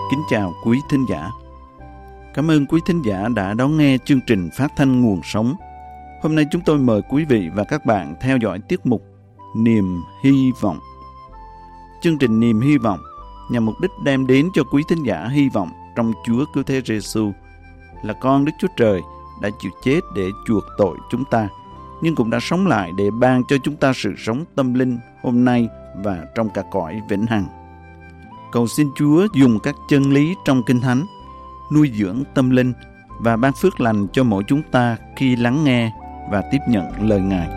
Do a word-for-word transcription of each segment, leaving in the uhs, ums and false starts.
Kính chào quý thính giả. Cảm ơn quý thính giả đã đón nghe chương trình phát thanh Nguồn Sống. Hôm nay chúng tôi mời quý vị và các bạn theo dõi tiết mục Niềm Hy Vọng. Chương trình Niềm Hy Vọng nhằm mục đích đem đến cho quý thính giả hy vọng trong Chúa Cứu Thế Giêsu là con Đức Chúa Trời đã chịu chết để chuộc tội chúng ta, nhưng cũng đã sống lại để ban cho chúng ta sự sống tâm linh hôm nay và trong cả cõi vĩnh hằng. Cầu xin Chúa dùng các chân lý trong Kinh Thánh nuôi dưỡng tâm linh và ban phước lành cho mỗi chúng ta khi lắng nghe và tiếp nhận lời Ngài.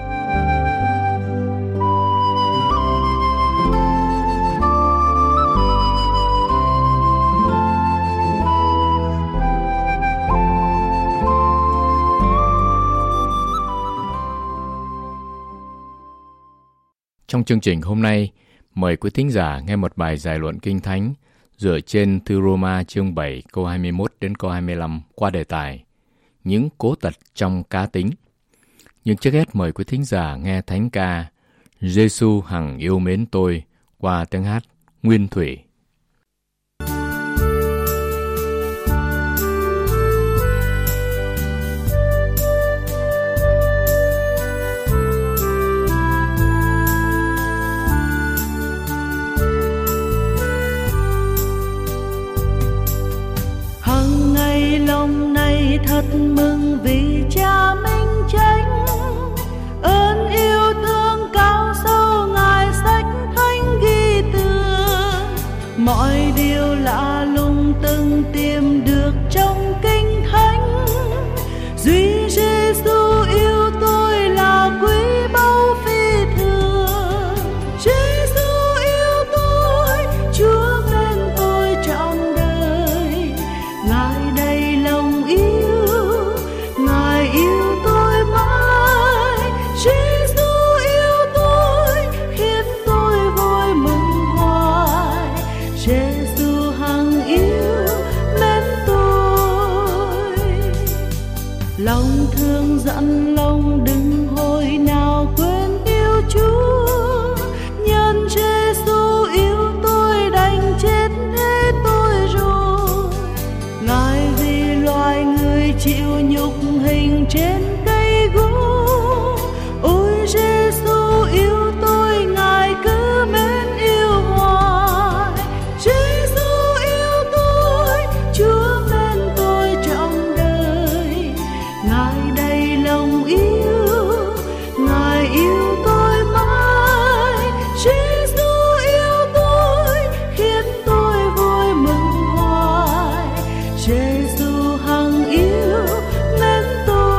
Trong chương trình hôm nay, mời quý thính giả nghe một bài giải luận Kinh Thánh dựa trên thư Roma chương bảy câu hai mươi mốt đến câu hai mươi lăm qua đề tài Những cố tật trong cá tính. Nhưng trước hết mời quý thính giả nghe thánh ca Giêsu hằng yêu mến tôi qua tiếng hát Nguyên Thủy. Lòng này thật mừng vì Cha minh chánh, ơn yêu thương cao sâu Ngài sách thánh ghi tường, mọi điều lạ lùng từng tìm được trong Kinh Thánh. Duy Giêsu yêu tôi là quý báu phi thường. Giêsu yêu tôi, Chúa bên tôi trọn đời. Ngài lòng yêu, Ngài yêu tôi mãi. Giêsu yêu tôi, khiến tôi vui mừng hoài. Giêsu hằng yêu mến tôi. Lòng thương dặn lòng đừng hồi nào quên yêu Chúa. Nhân Giêsu yêu tôi đành chết thế tôi rồi. Ngài loài người chịu nhục hình trên cây gỗ. Ôi Giêsu yêu tôi, Ngài cứ mến yêu hoài. Giêsu yêu tôi, Chúa bên tôi trọn đời. Ngài đầy lòng yêu, Ngài yêu tôi mãi. Giêsu yêu tôi, khiến tôi vui mừng hoài. Giêsu hằng yêu mến tôi.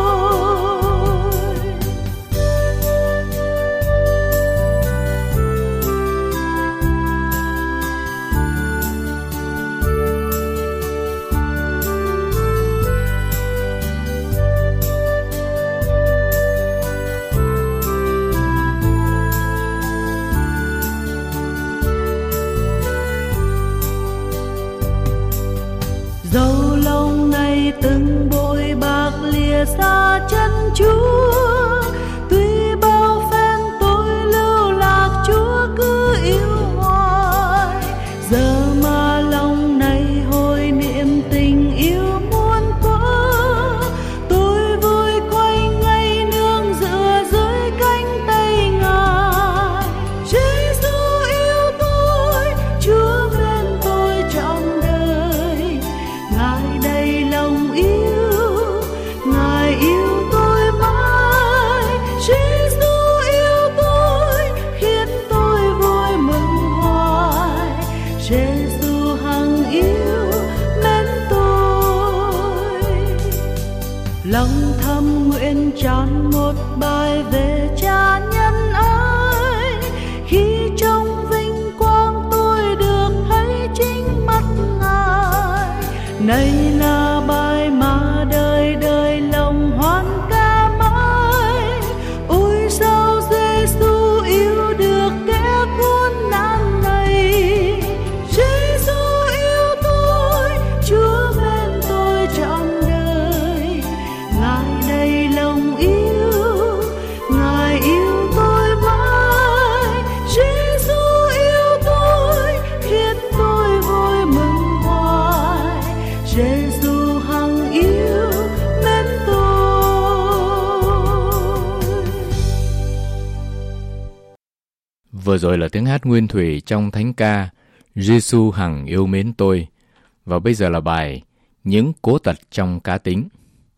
Dẫu lòng này từng bội bạc lìa xa chân Chúa, tuy bao phen tôi lưu lạc, Chúa cứ yêu hoài. Giờ mà lòng này hồi niệm tình yêu muôn thuở, tôi vui quay ngay nương dựa dưới cánh tay Ngài. Giêsu yêu tôi, Chúa bên tôi trọn đời. Ngài đầy lòng yêu, Ngài yêu tôi mãi. Giêsu yêu tôi, khiến tôi vui mừng hoài. Giêsu hằng yêu mến tôi. Lòng thầm nguyện tràn một bài về Cha nhân ái. Khi trong vinh quang tôi được thấy chính mắt Ngài. Này là bài mà đời đời lòng hoan ca mãi. Ôi sao Giêsu yêu được kẻ khốn nạn này. Giêsu yêu tôi, Chúa bên tôi trọn đời. Ngài đầy lòng yêu, Ngài yêu Vừa rồi là tiếng hát nguyên thủy trong thánh ca Giê-xu hằng yêu mến tôi. Và bây giờ là bài Những cố tật trong cá tính.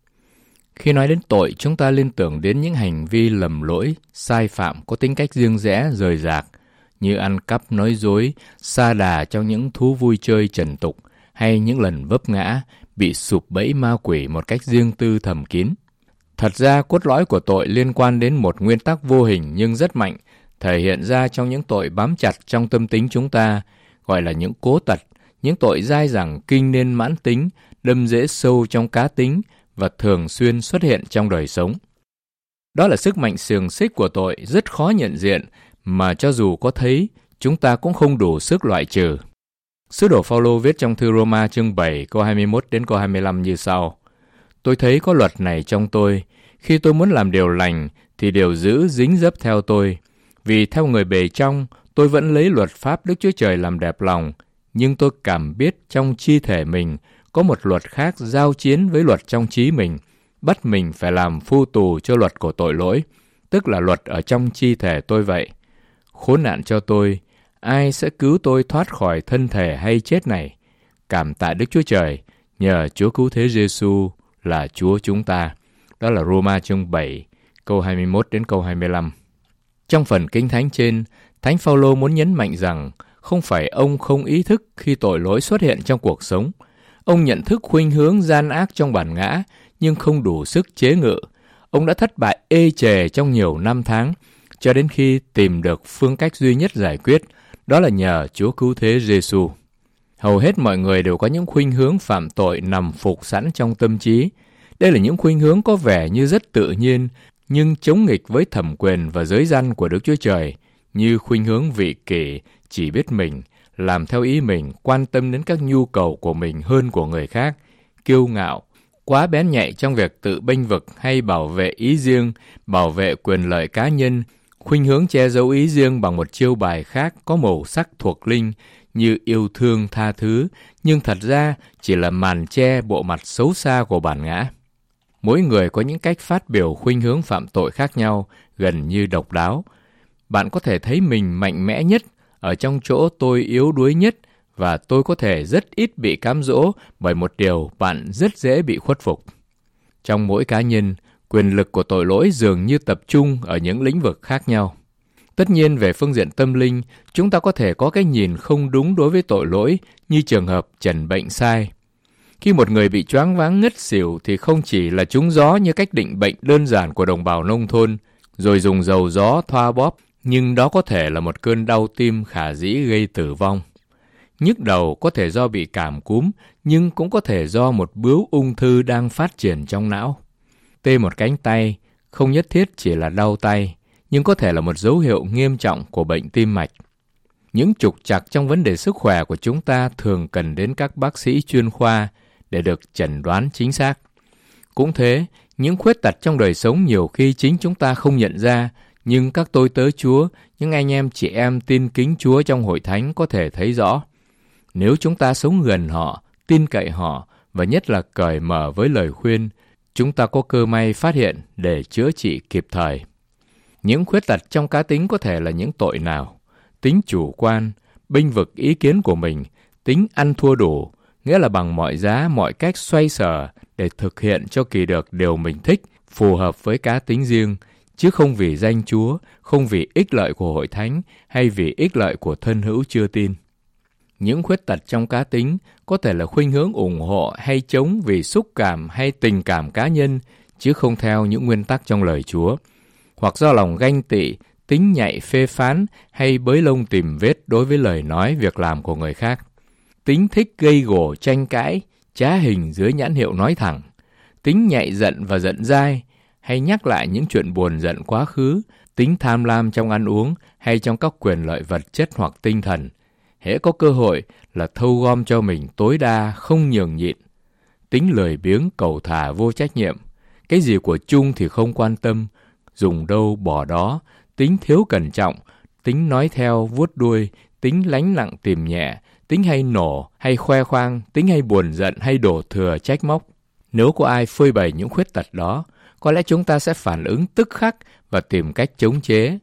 Khi nói đến tội, chúng ta liên tưởng đến những hành vi lầm lỗi, sai phạm có tính cách riêng rẽ, rời rạc, như ăn cắp, nói dối, sa đà trong những thú vui chơi trần tục, hay những lần vấp ngã, bị sụp bẫy ma quỷ một cách riêng tư thầm kín. Thật ra, cốt lõi của tội liên quan đến một nguyên tắc vô hình nhưng rất mạnh, thể hiện ra trong những tội bám chặt trong tâm tính chúng ta, gọi là những cố tật, những tội dai dẳng kinh nên mãn tính, đâm rễ sâu trong cá tính và thường xuyên xuất hiện trong đời sống. Đó là sức mạnh xiềng xích của tội rất khó nhận diện, mà cho dù có thấy, chúng ta cũng không đủ sức loại trừ. Sứ đồ Phaolô viết trong thư Roma chương bảy câu hai mươi mốt đến câu hai mươi lăm như sau: Tôi thấy có luật này trong tôi, khi tôi muốn làm điều lành thì điều dữ dính dấp theo tôi. Vì theo người bề trong, tôi vẫn lấy luật pháp Đức Chúa Trời làm đẹp lòng, nhưng tôi cảm biết trong chi thể mình có một luật khác giao chiến với luật trong trí mình, bắt mình phải làm phu tù cho luật của tội lỗi, tức là luật ở trong chi thể tôi vậy. Khốn nạn cho tôi, ai sẽ cứu tôi thoát khỏi thân thể hay chết này? Cảm tạ Đức Chúa Trời, nhờ Chúa cứu thế Giê-xu là Chúa chúng ta. Đó là Roma chương bảy, câu hai mươi mốt đến câu hai mươi lăm. Trong phần Kinh Thánh trên, Thánh Phaolô muốn nhấn mạnh rằng không phải ông không ý thức khi tội lỗi xuất hiện trong cuộc sống. Ông nhận thức khuynh hướng gian ác trong bản ngã, nhưng không đủ sức chế ngự. Ông đã thất bại ê chề trong nhiều năm tháng, cho đến khi tìm được phương cách duy nhất giải quyết, đó là nhờ Chúa cứu thế Giê-xu. Hầu hết mọi người đều có những khuynh hướng phạm tội nằm phục sẵn trong tâm trí. Đây là những khuynh hướng có vẻ như rất tự nhiên, nhưng chống nghịch với thẩm quyền và giới răn của Đức Chúa Trời, như khuynh hướng vị kỷ, chỉ biết mình, làm theo ý mình, quan tâm đến các nhu cầu của mình hơn của người khác, kiêu ngạo, quá bén nhạy trong việc tự bênh vực hay bảo vệ ý riêng, bảo vệ quyền lợi cá nhân, khuynh hướng che giấu ý riêng bằng một chiêu bài khác có màu sắc thuộc linh như yêu thương tha thứ, nhưng thật ra chỉ là màn che bộ mặt xấu xa của bản ngã. Mỗi người có những cách phát biểu khuynh hướng phạm tội khác nhau, gần như độc đáo. Bạn có thể thấy mình mạnh mẽ nhất ở trong chỗ tôi yếu đuối nhất, và tôi có thể rất ít bị cám dỗ bởi một điều bạn rất dễ bị khuất phục. Trong mỗi cá nhân, quyền lực của tội lỗi dường như tập trung ở những lĩnh vực khác nhau. Tất nhiên, về phương diện tâm linh, chúng ta có thể có cái nhìn không đúng đối với tội lỗi, như trường hợp chẩn bệnh sai. Khi một người bị choáng váng ngất xỉu thì không chỉ là trúng gió như cách định bệnh đơn giản của đồng bào nông thôn, rồi dùng dầu gió thoa bóp, nhưng đó có thể là một cơn đau tim khả dĩ gây tử vong. Nhức đầu có thể do bị cảm cúm, nhưng cũng có thể do một bướu ung thư đang phát triển trong não. Tê một cánh tay không nhất thiết chỉ là đau tay, nhưng có thể là một dấu hiệu nghiêm trọng của bệnh tim mạch. Những trục trặc trong vấn đề sức khỏe của chúng ta thường cần đến các bác sĩ chuyên khoa để được chẩn đoán chính xác. Cũng thế, những khuyết tật trong đời sống nhiều khi chính chúng ta không nhận ra, nhưng các tôi tớ Chúa, những anh em chị em tin kính Chúa trong hội thánh có thể thấy rõ. Nếu chúng ta sống gần họ, tin cậy họ và nhất là cởi mở với lời khuyên, chúng ta có cơ may phát hiện để chữa trị kịp thời. Những khuyết tật trong cá tính có thể là những tội nào? Tính chủ quan, bênh vực ý kiến của mình, tính ăn thua đủ, nghĩa là bằng mọi giá, mọi cách xoay sở để thực hiện cho kỳ được điều mình thích, phù hợp với cá tính riêng, chứ không vì danh Chúa, không vì ích lợi của hội thánh hay vì ích lợi của thân hữu chưa tin. Những khuyết tật trong cá tính có thể là khuynh hướng ủng hộ hay chống vì xúc cảm hay tình cảm cá nhân, chứ không theo những nguyên tắc trong lời Chúa, hoặc do lòng ganh tị, tính nhạy phê phán hay bới lông tìm vết đối với lời nói, việc làm của người khác. Tính thích gây gổ tranh cãi, trá hình dưới nhãn hiệu nói thẳng. Tính nhạy giận và giận dai, hay nhắc lại những chuyện buồn giận quá khứ. Tính tham lam trong ăn uống hay trong các quyền lợi vật chất hoặc tinh thần. Hễ có cơ hội là thâu gom cho mình tối đa, không nhường nhịn. Tính lười biếng, cầu thả, vô trách nhiệm. Cái gì của chung thì không quan tâm, dùng đâu bỏ đó. Tính thiếu cẩn trọng, tính nói theo vuốt đuôi, tính lánh nặng tìm nhẹ, tính hay nổ hay khoe khoang, tính hay buồn giận hay đổ thừa trách móc. Nếu có ai phơi bày những khuyết tật đó, có lẽ chúng ta sẽ phản ứng tức khắc và tìm cách chống chế.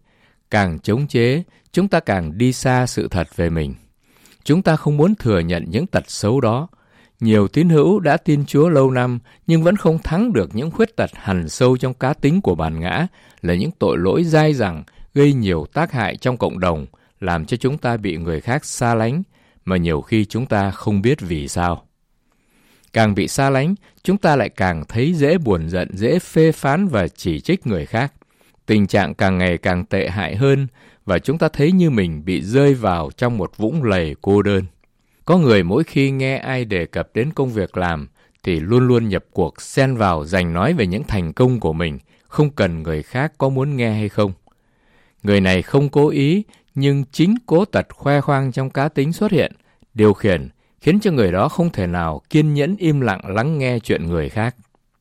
càng chống chế, chúng ta càng đi xa sự thật về mình. Chúng ta không muốn thừa nhận những tật xấu đó. Nhiều tín hữu đã tin Chúa lâu năm nhưng vẫn không thắng được những khuyết tật hằn sâu trong cá tính của bản ngã, là những tội lỗi dai dẳng gây nhiều tác hại trong cộng đồng, làm cho chúng ta bị người khác xa lánh, mà nhiều khi chúng ta không biết vì sao. Càng bị xa lánh, chúng ta lại càng thấy dễ buồn giận, dễ phê phán và chỉ trích người khác. Tình trạng càng ngày càng tệ hại hơn, và chúng ta thấy như mình bị rơi vào trong một vũng lầy cô đơn. Có người mỗi khi nghe ai đề cập đến công việc làm thì luôn luôn nhập cuộc xen vào giành nói về những thành công của mình, không cần người khác có muốn nghe hay không. Người này không cố ý, nhưng chính cố tật khoe khoang trong cá tính xuất hiện, điều khiển, khiến cho người đó không thể nào kiên nhẫn im lặng lắng nghe chuyện người khác.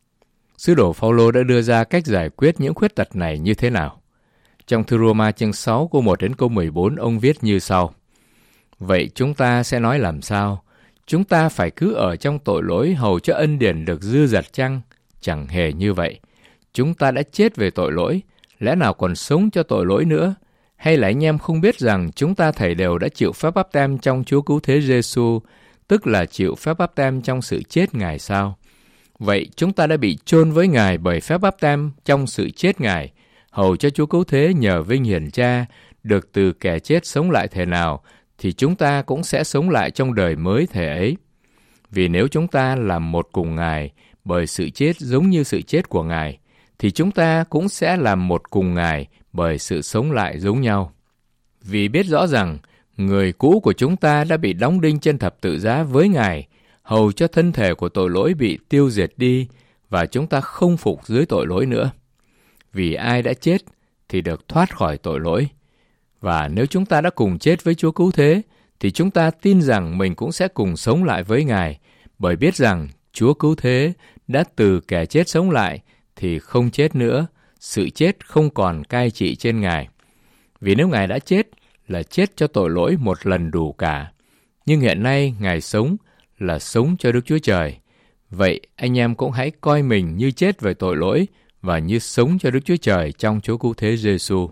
Sứ đồ Phao-lô đã đưa ra cách giải quyết những khuyết tật này như thế nào? Trong thư Rô-ma chương sáu câu một đến câu mười bốn, ông viết như sau: Vậy chúng ta sẽ nói làm sao? Chúng ta phải cứ ở trong tội lỗi hầu cho ân điển được dư dật chăng? Chẳng hề như vậy. Chúng ta đã chết về tội lỗi, lẽ nào còn sống cho tội lỗi nữa? Hay là anh em không biết rằng chúng ta thảy đều đã chịu phép báp têm trong Chúa Cứu Thế Giê-xu, tức là chịu phép báp têm trong sự chết Ngài sao? Vậy chúng ta đã bị chôn với Ngài bởi phép báp têm trong sự chết Ngài, hầu cho Chúa Cứu Thế nhờ vinh hiển Cha được từ kẻ chết sống lại thể nào, thì chúng ta cũng sẽ sống lại trong đời mới thể ấy. Vì nếu chúng ta làm một cùng Ngài bởi sự chết giống như sự chết của Ngài, thì chúng ta cũng sẽ làm một cùng Ngài bởi sự sống lại giống nhau. Vì biết rõ rằng người cũ của chúng ta đã bị đóng đinh trên thập tự giá với Ngài, hầu cho thân thể của tội lỗi bị tiêu diệt đi, và chúng ta không phục dưới tội lỗi nữa. Vì ai đã chết thì được thoát khỏi tội lỗi. Và nếu chúng ta đã cùng chết với Chúa Cứu Thế, thì chúng ta tin rằng mình cũng sẽ cùng sống lại với Ngài, bởi biết rằng Chúa Cứu Thế đã từ kẻ chết sống lại, thì không chết nữa, sự chết không còn cai trị trên Ngài. Vì nếu Ngài đã chết, là chết cho tội lỗi một lần đủ cả. Nhưng hiện nay Ngài sống là sống cho Đức Chúa Trời. Vậy anh em cũng hãy coi mình như chết về tội lỗi và như sống cho Đức Chúa Trời trong Chúa Cứu Thế Giê-xu.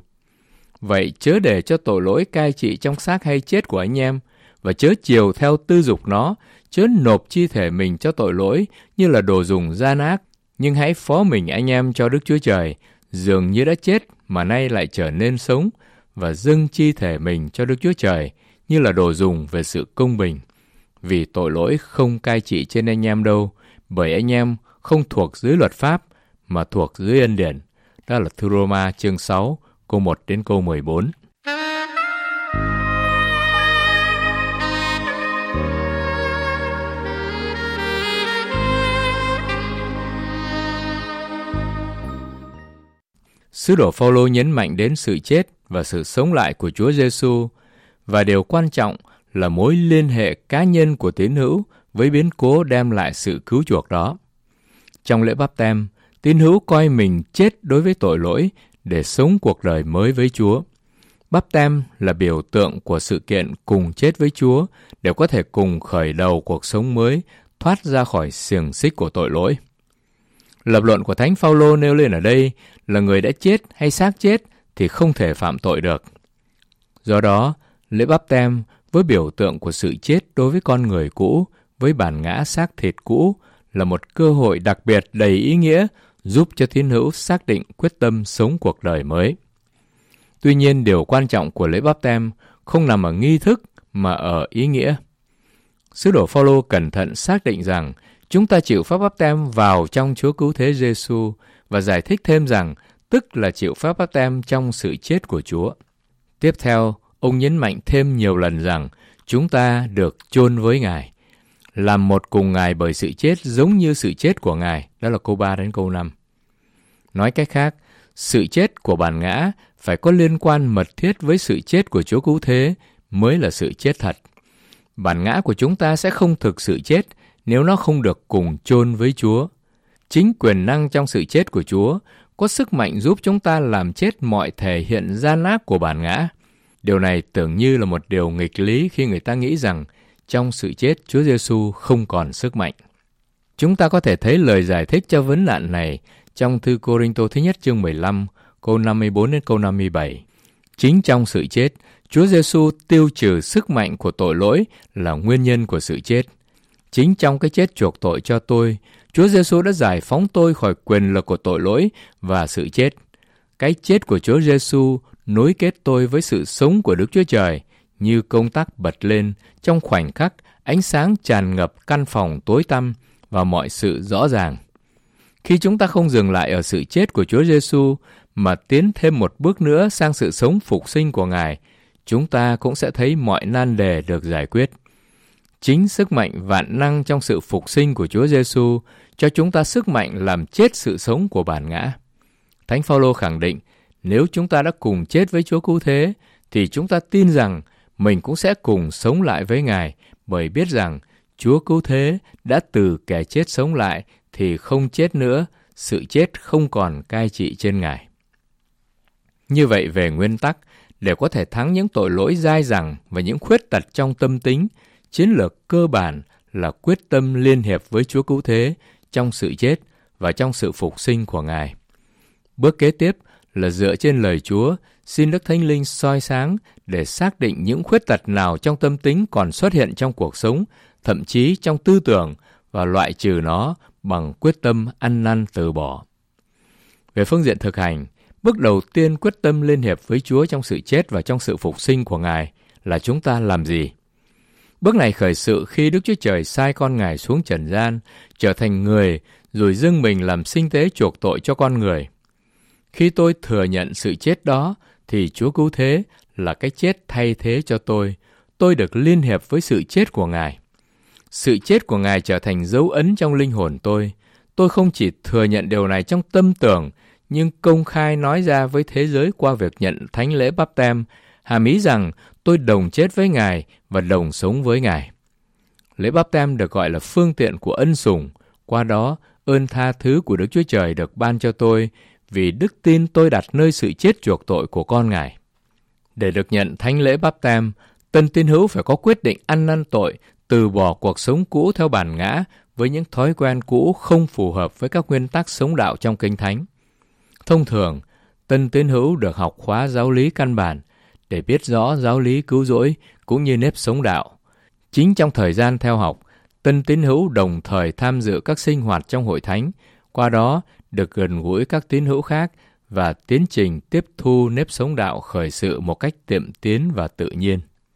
Vậy chớ để cho tội lỗi cai trị trong xác hay chết của anh em, và chớ chiều theo tư dục nó, chớ nộp chi thể mình cho tội lỗi như là đồ dùng gian ác, nhưng hãy phó mình anh em cho Đức Chúa Trời, dường như đã chết mà nay lại trở nên sống, và dâng chi thể mình cho Đức Chúa Trời như là đồ dùng về sự công bình. Vì tội lỗi không cai trị trên anh em đâu, bởi anh em không thuộc dưới luật pháp, mà thuộc dưới ân điển. Đó là thư Rô-ma chương sáu, câu một đến câu mười bốn. Sứ đồ Phao-lô nhấn mạnh đến sự chết và sự sống lại của Chúa Giê-xu, và điều quan trọng là mối liên hệ cá nhân của tín hữu với biến cố đem lại sự cứu chuộc đó. Trong lễ báp têm, tín hữu coi mình chết đối với tội lỗi để sống cuộc đời mới với Chúa. Báp têm là biểu tượng của sự kiện cùng chết với Chúa để có thể cùng khởi đầu cuộc sống mới, thoát ra khỏi xiềng xích của tội lỗi. Lập luận của Thánh Phao-lô nêu lên ở đây là người đã chết hay xác chết thì không thể phạm tội được. Do đó, lễ báp têm với biểu tượng của sự chết đối với con người cũ, với bản ngã xác thịt cũ, là một cơ hội đặc biệt đầy ý nghĩa giúp cho tín hữu xác định quyết tâm sống cuộc đời mới. Tuy nhiên, điều quan trọng của lễ báp têm không nằm ở nghi thức mà ở ý nghĩa. Sứ đồ Phao-lô cẩn thận xác định rằng chúng ta chịu phép báp têm vào trong Chúa Cứu Thế Giê-xu, và giải thích thêm rằng tức là chịu phép báp têm trong sự chết của Chúa. Tiếp theo, ông nhấn mạnh thêm nhiều lần rằng chúng ta được chôn với Ngài, làm một cùng Ngài bởi sự chết giống như sự chết của Ngài. Đó là câu ba đến câu năm. Nói cách khác, sự chết của bản ngã phải có liên quan mật thiết với sự chết của Chúa Cứu Thế mới là sự chết thật. Bản ngã của chúng ta sẽ không thực sự chết nếu nó không được cùng chôn với Chúa. Chính quyền năng trong sự chết của Chúa có sức mạnh giúp chúng ta làm chết mọi thể hiện gian ác của bản ngã. Điều này tưởng như là một điều nghịch lý khi người ta nghĩ rằng trong sự chết Chúa Giê-xu không còn sức mạnh. Chúng ta có thể thấy lời giải thích cho vấn nạn này trong thư Cô-rinh-tô thứ nhất chương mười lăm, câu năm mươi bốn đến câu năm mươi bảy. Chính trong sự chết, Chúa Giêsu tiêu trừ sức mạnh của tội lỗi là nguyên nhân của sự chết. Chính trong cái chết chuộc tội cho tôi, Chúa Giêsu đã giải phóng tôi khỏi quyền lực của tội lỗi và sự chết. Cái chết của Chúa Giêsu nối kết tôi với sự sống của Đức Chúa Trời, như công tắc bật lên trong khoảnh khắc ánh sáng tràn ngập căn phòng tối tăm và mọi sự rõ ràng. Khi chúng ta không dừng lại ở sự chết của Chúa Giêsu mà tiến thêm một bước nữa sang sự sống phục sinh của Ngài, chúng ta cũng sẽ thấy mọi nan đề được giải quyết. Chính sức mạnh vạn năng trong sự phục sinh của Chúa Giêsu cho chúng ta sức mạnh làm chết sự sống của bản ngã. Thánh Phaolô khẳng định, nếu chúng ta đã cùng chết với Chúa Cứu Thế, thì chúng ta tin rằng mình cũng sẽ cùng sống lại với Ngài, bởi biết rằng Chúa Cứu Thế đã từ kẻ chết sống lại thì không chết nữa, sự chết không còn cai trị trên Ngài. Như vậy, về nguyên tắc, để có thể thắng những tội lỗi dai dẳng và những khuyết tật trong tâm tính, chiến lược cơ bản là quyết tâm liên hiệp với Chúa Cứu Thế trong sự chết và trong sự phục sinh của Ngài. Bước kế tiếp là dựa trên lời Chúa, xin Đức Thánh Linh soi sáng để xác định những khuyết tật nào trong tâm tính còn xuất hiện trong cuộc sống, thậm chí trong tư tưởng, và loại trừ nó bằng quyết tâm ăn năn từ bỏ. Về phương diện thực hành, bước đầu tiên quyết tâm liên hiệp với Chúa trong sự chết và trong sự phục sinh của Ngài là chúng ta làm gì? Bước này khởi sự khi Đức Chúa Trời sai con Ngài xuống trần gian, trở thành người, rồi dâng mình làm sinh tế chuộc tội cho con người. Khi tôi thừa nhận sự chết đó, thì Chúa Cứu Thế là cái chết thay thế cho tôi. Tôi được liên hiệp với sự chết của Ngài. Sự chết của Ngài trở thành dấu ấn trong linh hồn tôi. Tôi không chỉ thừa nhận điều này trong tâm tưởng, nhưng công khai nói ra với thế giới qua việc nhận thánh lễ báp têm, hàm ý rằng tôi đồng chết với Ngài và đồng sống với Ngài. Lễ báp têm được gọi là phương tiện của ân sủng. Qua đó, ơn tha thứ của Đức Chúa Trời được ban cho tôi vì đức tin tôi đặt nơi sự chết chuộc tội của con Ngài. Để được nhận thánh lễ báp têm, tân tín hữu phải có quyết định ăn năn tội, từ bỏ cuộc sống cũ theo bản ngã với những thói quen cũ không phù hợp với các nguyên tắc sống đạo trong Kinh Thánh. Thông thường, tân tín hữu được học khóa giáo lý căn bản để biết rõ giáo lý cứu rỗi cũng như nếp sống đạo. Chính trong thời gian theo học, tân tín hữu đồng thời tham dự các sinh hoạt trong hội thánh, qua đó được gần gũi các tín hữu khác và tiến trình tiếp thu nếp sống đạo khởi sự một cách tiệm tiến và tự nhiên.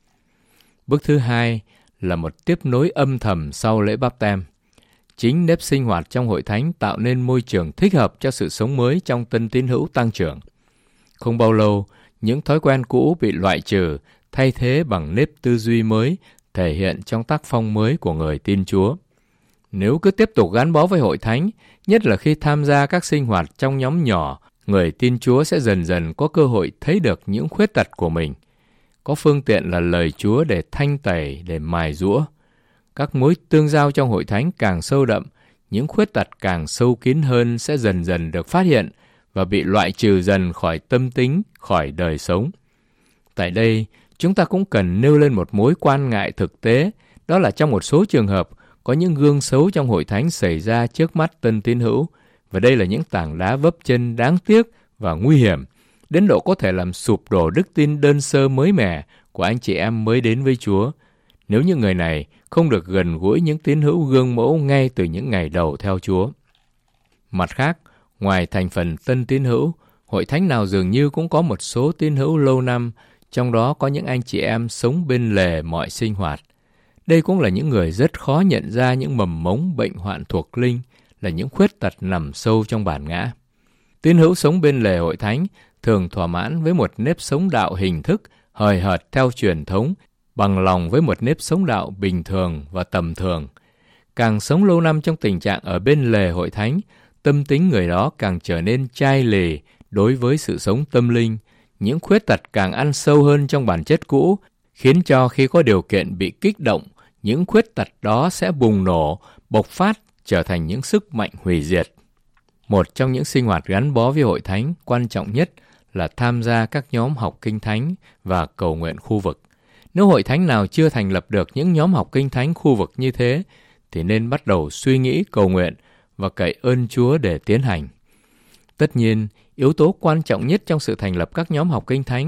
Bước thứ hai là một tiếp nối âm thầm sau lễ báp têm. Chính nếp sinh hoạt trong hội thánh tạo nên môi trường thích hợp cho sự sống mới trong tân tín hữu tăng trưởng. Không bao lâu, những thói quen cũ bị loại trừ, thay thế bằng nếp tư duy mới, thể hiện trong tác phong mới của người tin Chúa. Nếu cứ tiếp tục gắn bó với hội thánh, nhất là khi tham gia các sinh hoạt trong nhóm nhỏ, người tin Chúa sẽ dần dần có cơ hội thấy được những khuyết tật của mình. Có phương tiện là lời Chúa để thanh tẩy, để mài giũa. Các mối tương giao trong hội thánh càng sâu đậm, những khuyết tật càng sâu kín hơn sẽ dần dần được phát hiện và bị loại trừ dần khỏi tâm tính, khỏi đời sống. Tại đây, chúng ta cũng cần nêu lên một mối quan ngại thực tế, đó là trong một số trường hợp, có những gương xấu trong hội thánh xảy ra trước mắt tân tín hữu, và đây là những tảng đá vấp chân đáng tiếc và nguy hiểm, đến độ có thể làm sụp đổ đức tin đơn sơ mới mẻ của anh chị em mới đến với Chúa, nếu những người này không được gần gũi những tín hữu gương mẫu ngay từ những ngày đầu theo Chúa. Mặt khác, ngoài thành phần tân tín hữu, hội thánh nào dường như cũng có một số tín hữu lâu năm, trong đó có những anh chị em sống bên lề mọi sinh hoạt. Đây cũng là những người rất khó nhận ra những mầm mống bệnh hoạn thuộc linh, là những khuyết tật nằm sâu trong bản ngã. Tín hữu sống bên lề hội thánh thường thỏa mãn với một nếp sống đạo hình thức, hời hợt theo truyền thống, bằng lòng với một nếp sống đạo bình thường và tầm thường. Càng sống lâu năm trong tình trạng ở bên lề hội thánh, tâm tính người đó càng trở nên chai lì đối với sự sống tâm linh. Những khuyết tật càng ăn sâu hơn trong bản chất cũ, khiến cho khi có điều kiện bị kích động, những khuyết tật đó sẽ bùng nổ, bộc phát, trở thành những sức mạnh hủy diệt. Một trong những sinh hoạt gắn bó với hội thánh quan trọng nhất là tham gia các nhóm học kinh thánh và cầu nguyện khu vực. Nếu hội thánh nào chưa thành lập được những nhóm học kinh thánh khu vực như thế, thì nên bắt đầu suy nghĩ cầu nguyện và cậy ơn Chúa để tiến hành. Tất nhiên, yếu tố quan trọng nhất trong sự thành lập các nhóm học kinh thánh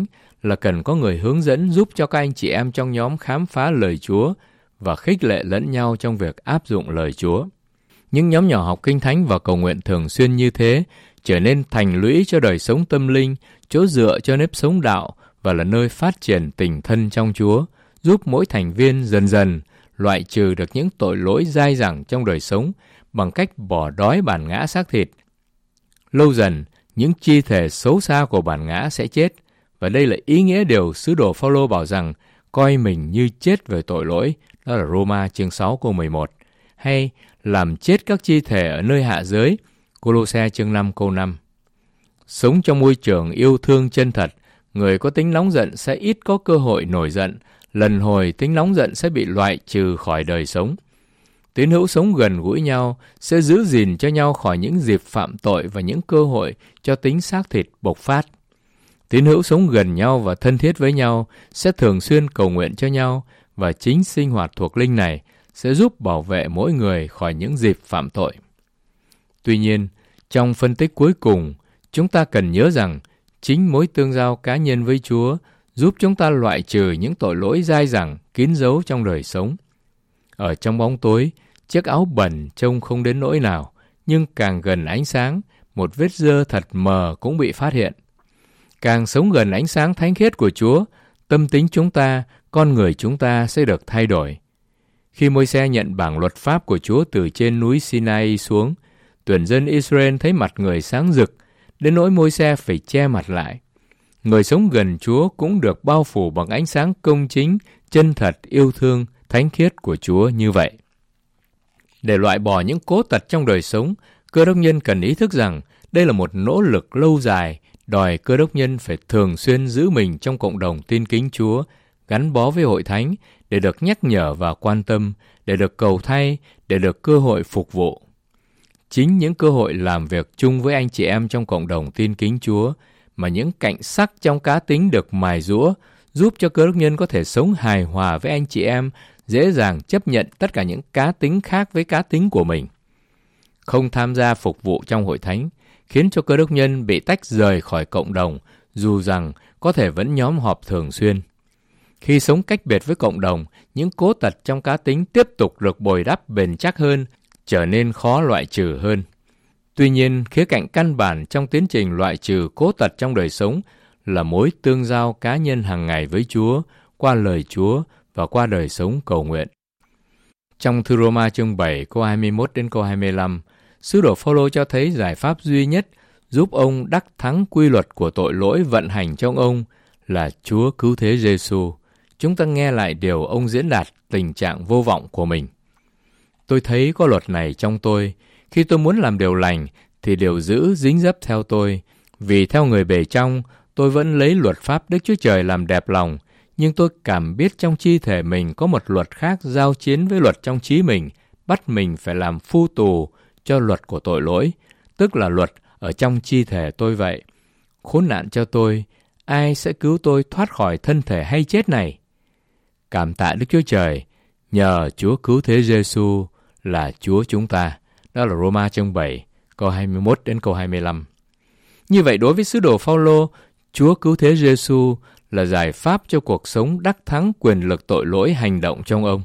là cần có người hướng dẫn giúp cho các anh chị em trong nhóm khám phá lời Chúa và khích lệ lẫn nhau trong việc áp dụng lời Chúa. Những nhóm nhỏ học Kinh Thánh và cầu nguyện thường xuyên như thế trở nên thành lũy cho đời sống tâm linh, chỗ dựa cho nếp sống đạo và là nơi phát triển tình thân trong Chúa, giúp mỗi thành viên dần dần loại trừ được những tội lỗi dai dẳng trong đời sống bằng cách bỏ đói bản ngã xác thịt. Lâu dần, những chi thể xấu xa của bản ngã sẽ chết, và đây là ý nghĩa điều sứ đồ Phao-lô bảo rằng coi mình như chết về tội lỗi, đó là Roma chương sáu câu mười một, hay làm chết các chi thể ở nơi hạ giới, Cô-lô-se chương năm câu năm. Sống trong môi trường yêu thương chân thật, người có tính nóng giận sẽ ít có cơ hội nổi giận, lần hồi tính nóng giận sẽ bị loại trừ khỏi đời sống. Tín hữu sống gần gũi nhau sẽ giữ gìn cho nhau khỏi những dịp phạm tội và những cơ hội cho tính xác thịt bộc phát. Tín hữu sống gần nhau và thân thiết với nhau sẽ thường xuyên cầu nguyện cho nhau, và chính sinh hoạt thuộc linh này sẽ giúp bảo vệ mỗi người khỏi những dịp phạm tội. Tuy nhiên, trong phân tích cuối cùng, chúng ta cần nhớ rằng chính mối tương giao cá nhân với Chúa giúp chúng ta loại trừ những tội lỗi dai dẳng, kín dấu trong đời sống. Ở trong bóng tối, chiếc áo bẩn trông không đến nỗi nào, nhưng càng gần ánh sáng, một vết dơ thật mờ cũng bị phát hiện. Càng sống gần ánh sáng thánh khiết của Chúa, tâm tính chúng ta, con người chúng ta sẽ được thay đổi. Khi Môi-se nhận bảng luật pháp của Chúa từ trên núi Sinai xuống, tuyển dân Israel thấy mặt người sáng rực, đến nỗi Môi-se phải che mặt lại. Người sống gần Chúa cũng được bao phủ bằng ánh sáng công chính, chân thật, yêu thương, thánh khiết của Chúa như vậy. Để loại bỏ những cố tật trong đời sống, Cơ đốc nhân cần ý thức rằng đây là một nỗ lực lâu dài, đòi Cơ đốc nhân phải thường xuyên giữ mình trong cộng đồng tin kính Chúa, gắn bó với hội thánh để được nhắc nhở và quan tâm, để được cầu thay, để được cơ hội phục vụ. Chính những cơ hội làm việc chung với anh chị em trong cộng đồng tin kính Chúa mà những cạnh sắc trong cá tính được mài giũa, giúp cho Cơ đốc nhân có thể sống hài hòa với anh chị em, dễ dàng chấp nhận tất cả những cá tính khác với cá tính của mình. Không tham gia phục vụ trong hội thánh khiến cho Cơ đốc nhân bị tách rời khỏi cộng đồng, dù rằng có thể vẫn nhóm họp thường xuyên. Khi sống cách biệt với cộng đồng, những cố tật trong cá tính tiếp tục được bồi đắp bền chắc hơn, trở nên khó loại trừ hơn. Tuy nhiên, khía cạnh căn bản trong tiến trình loại trừ cố tật trong đời sống là mối tương giao cá nhân hàng ngày với Chúa, qua lời Chúa và qua đời sống cầu nguyện. Trong thư Roma chương bảy câu hai mươi mốt đến câu hai mươi lăm, sứ đồ Phao-lô cho thấy giải pháp duy nhất giúp ông đắc thắng quy luật của tội lỗi vận hành trong ông là Chúa Cứu Thế Giê-xu. Chúng ta nghe lại điều ông diễn đạt tình trạng vô vọng của mình. Tôi thấy có luật này trong tôi, khi tôi muốn làm điều lành thì điều dữ dính dấp theo tôi. Vì theo người bề trong, tôi vẫn lấy luật pháp Đức Chúa Trời làm đẹp lòng, nhưng tôi cảm biết trong chi thể mình có một luật khác giao chiến với luật trong trí mình, bắt mình phải làm phu tù cho luật của tội lỗi, tức là luật ở trong chi thể tôi vậy. Khốn nạn cho tôi, ai sẽ cứu tôi thoát khỏi thân thể hay chết này? Cảm tạ Đức Chúa Trời, nhờ Chúa Cứu Thế Giê-xu là Chúa chúng ta. Đó là Roma chương bảy, câu hai mươi mốt đến câu hai mươi lăm. Như vậy, đối với sứ đồ Phao-lô, Chúa Cứu Thế Giê-xu là giải pháp cho cuộc sống đắc thắng quyền lực tội lỗi hành động trong ông.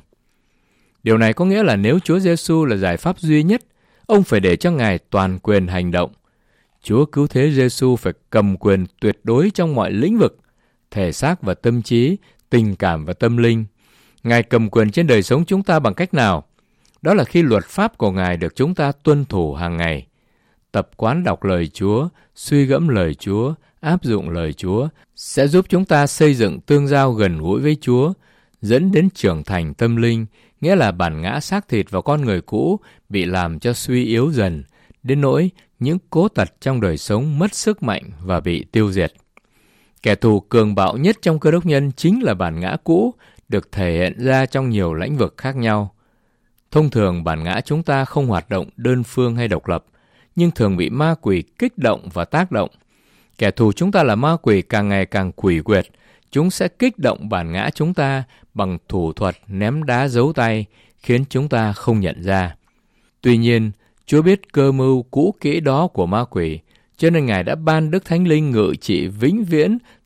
Điều này có nghĩa là nếu Chúa Giê-xu là giải pháp duy nhất, ông phải để cho Ngài toàn quyền hành động. Chúa Cứu Thế Giê-xu phải cầm quyền tuyệt đối trong mọi lĩnh vực, thể xác và tâm trí, tình cảm và tâm linh. Ngài cầm quyền trên đời sống chúng ta bằng cách nào? Đó là khi luật pháp của Ngài được chúng ta tuân thủ hàng ngày. Tập quán đọc lời Chúa, suy gẫm lời Chúa, áp dụng lời Chúa sẽ giúp chúng ta xây dựng tương giao gần gũi với Chúa, dẫn đến trưởng thành tâm linh, nghĩa là bản ngã xác thịt và con người cũ bị làm cho suy yếu dần, đến nỗi những cố tật trong đời sống mất sức mạnh và bị tiêu diệt. Kẻ thù cường bạo nhất trong Cơ đốc nhân chính là bản ngã cũ, được thể hiện ra trong nhiều lĩnh vực khác nhau. Thông thường bản ngã chúng ta không hoạt động đơn phương hay độc lập, nhưng thường bị ma quỷ kích động và tác động. Kẻ thù chúng ta là ma quỷ càng ngày càng quỷ quyệt, chúng sẽ kích động bản ngã chúng ta bằng thủ thuật ném đá giấu tay, khiến chúng ta không nhận ra. Tuy nhiên, Chúa biết cơ mưu cũ kỹ đó của ma quỷ, cho nên Ngài đã ban Đức Thánh Linh ngự trị vĩnh viễn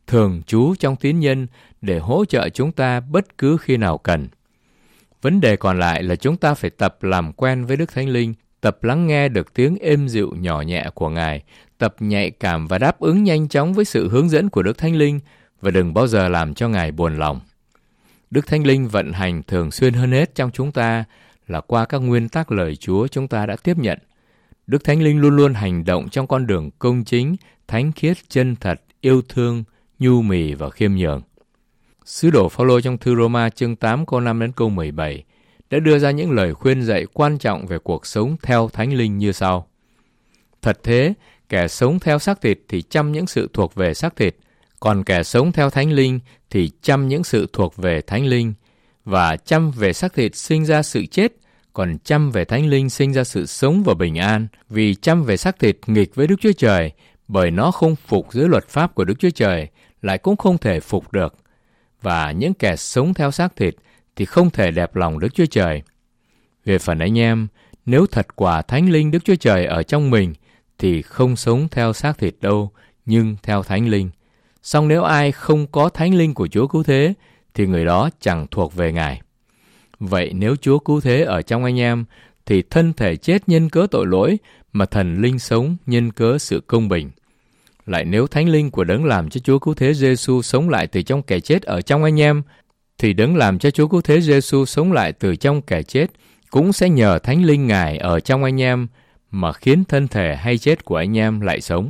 thường trú trong tín nhân để hỗ trợ chúng ta bất cứ khi nào cần. Vấn đề còn lại là chúng ta phải tập làm quen với Đức Thánh Linh, tập lắng nghe được tiếng êm dịu nhỏ nhẹ của Ngài, tập nhạy cảm và đáp ứng nhanh chóng với sự hướng dẫn của Đức Thánh Linh và đừng bao giờ làm cho Ngài buồn lòng. Đức Thánh Linh vận hành thường xuyên hơn hết trong chúng ta là qua các nguyên tắc lời Chúa chúng ta đã tiếp nhận. Đức Thánh Linh luôn luôn hành động trong con đường công chính, thánh khiết, chân thật, yêu thương, nhu mì và khiêm nhường. Sứ đồ Phao-lô trong thư Roma chương tám câu năm đến câu mười bảy đã đưa ra những lời khuyên dạy quan trọng về cuộc sống theo Thánh Linh như sau. Thật thế, kẻ sống theo xác thịt thì chăm những sự thuộc về xác thịt, còn kẻ sống theo Thánh Linh thì chăm những sự thuộc về Thánh Linh. Và chăm về xác thịt sinh ra sự chết, còn chăm về Thánh Linh sinh ra sự sống và bình an. Vì chăm về xác thịt nghịch với Đức Chúa Trời, bởi nó không phục dưới luật pháp của Đức Chúa Trời, lại cũng không thể phục được. Và những kẻ sống theo xác thịt thì không thể đẹp lòng Đức Chúa Trời. Về phần anh em, nếu thật quả Thánh Linh Đức Chúa Trời ở trong mình, thì không sống theo xác thịt đâu, nhưng theo Thánh Linh. Song nếu ai không có Thánh Linh của Chúa Cứu Thế, thì người đó chẳng thuộc về Ngài. Vậy nếu Chúa Cứu Thế ở trong anh em, thì thân thể chết nhân cớ tội lỗi, mà thần linh sống nhân cớ sự công bình. Lại nếu Thánh Linh của Đấng làm cho Chúa Cứu Thế Giê-xu sống lại từ trong kẻ chết ở trong anh em, thì Đấng làm cho Chúa Cứu Thế Giê-xu sống lại từ trong kẻ chết, cũng sẽ nhờ Thánh Linh Ngài ở trong anh em, mà khiến thân thể hay chết của anh em lại sống.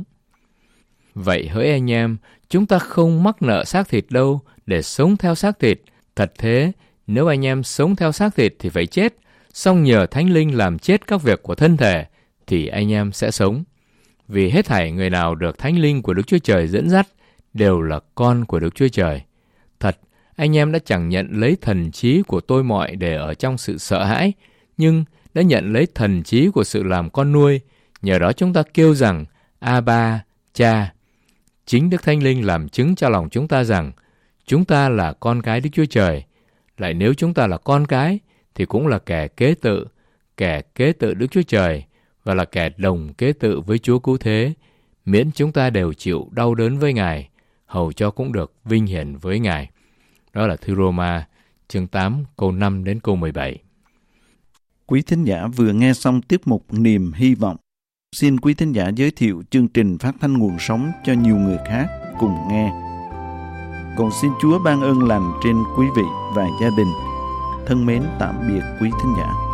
Vậy hỡi anh em, chúng ta không mắc nợ xác thịt đâu, để sống theo xác thịt. Thật thế, nếu anh em sống theo xác thịt thì phải chết, song nhờ Thánh Linh làm chết các việc của thân thể, thì anh em sẽ sống. Vì hết thảy người nào được Thánh Linh của Đức Chúa Trời dẫn dắt, đều là con của Đức Chúa Trời. Thật, anh em đã chẳng nhận lấy thần trí của tôi mọi để ở trong sự sợ hãi, nhưng đã nhận lấy thần trí của sự làm con nuôi. Nhờ đó chúng ta kêu rằng, Abba, Cha. Chính Đức Thánh Linh làm chứng cho lòng chúng ta rằng, chúng ta là con cái Đức Chúa Trời. Lại nếu chúng ta là con cái, thì cũng là kẻ kế tự, kẻ kế tự Đức Chúa Trời, và là kẻ đồng kế tự với Chúa Cứu Thế, miễn chúng ta đều chịu đau đớn với Ngài, hầu cho cũng được vinh hiển với Ngài. Đó là thư Roma, chương tám, câu năm đến câu mười bảy. Quý thính giả vừa nghe xong tiết mục Niềm Hy Vọng. Xin quý thính giả giới thiệu chương trình phát thanh nguồn sống cho nhiều người khác cùng nghe. Còn xin Chúa ban ơn lành trên quý vị và gia đình. Thân mến tạm biệt quý thính giả.